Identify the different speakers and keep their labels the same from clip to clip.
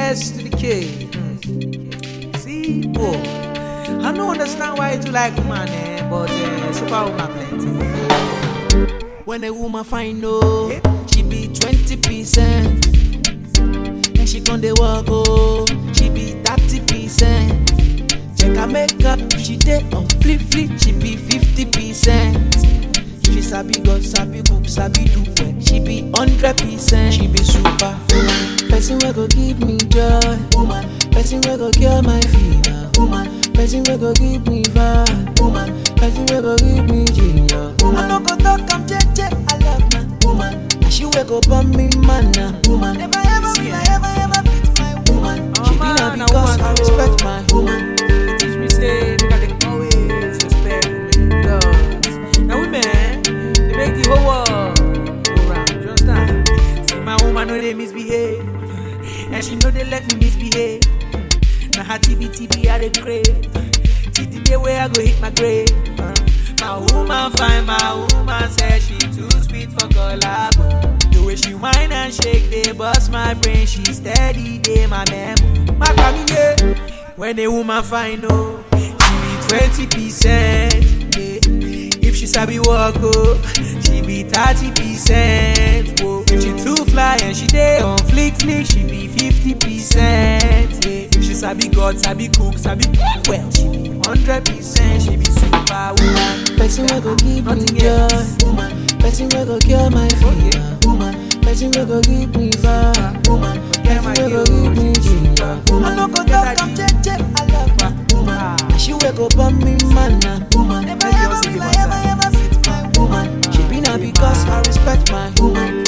Speaker 1: S to the K. See, boy, I don't understand why you do like woman, but super woman plenty. When a woman find no, she be 20%. And she gon' dey walk, oh, she be 30%. Check her makeup, if she dey on flip, she be 50%. If she sabi God, sabi cook, sabi do well, she be 100%. She be super woman, person wey go give me joy, woman, person wey go cure my fever, woman, person wey go give me vibe, woman, person wey go give me ginger. I no go talk, I'm jeje, I love my woman, and she wey go burn me mana, woman. Never ever will I ever beat my woman. She be na because I respect my woman. Teach me say make I dey always respect women, cause now women they make the whole world go round. You understand? See my woman know they misbehave, and she know they let me misbehave. Now her TB I dey crave. Till the day where I go hit my grave. My woman fine, my woman said she too sweet for collabo. The way she whine and shake, they bust my brain. She steady, they my memo. My family, yeah. When a woman fine, oh, she be 20%. Yeah. If she sabi walk, oh, she be 30%. Whoa. If she too fly and she dey on flick, she be 50%. Yeah. If she sabi God, sabi cook, sabi well, she be 100%. She be super woman. Person wey go give me joy, woman. Person wey go cure my fever, woman. Person wey go give me vibe, woman. Person wey go give me ginger. I no go talk, I'm jeje, I love my woman. And she wey go burn me mana, woman. Never ever will I ever beat my woman. She be na because I respect my woman.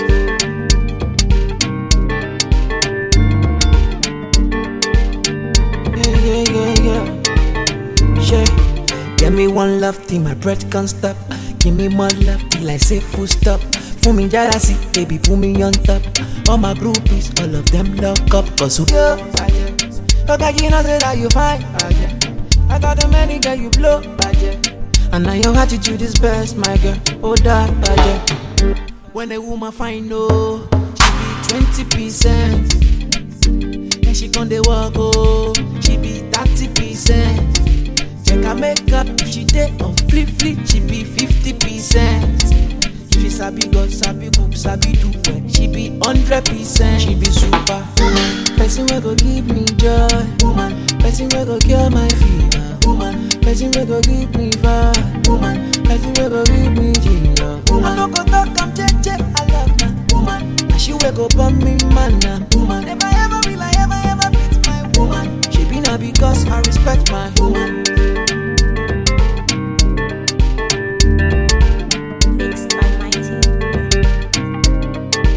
Speaker 1: Yeah. Give me one love till my breath can't stop. Give me more love till I say full stop. For me jealousy, baby, put me on top. All my groupies, all of them lock up. Cause who you? Okay, you know that you fine. I got the many that you blow. And now your attitude is best, my girl. Oh, that. When a woman find no, she be 20%. And she gon' dey walk, oh, she be 30%. Check her makeup, if she dey on flip, she be 50%. If she sabi God, sabi cook, sabi do well, she be 100%. She be super woman, person wey go give me joy, woman, person wey go cure my fever, woman, person wey go give me vibe, woman, person wey go give me ginger. I no go talk, I'm jeje, I love my woman, and she wey go burn me mana, woman. Never ever will I ever beat my woman. She be na because I respect my woman.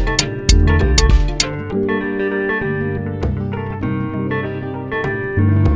Speaker 2: Mixed by Mighty.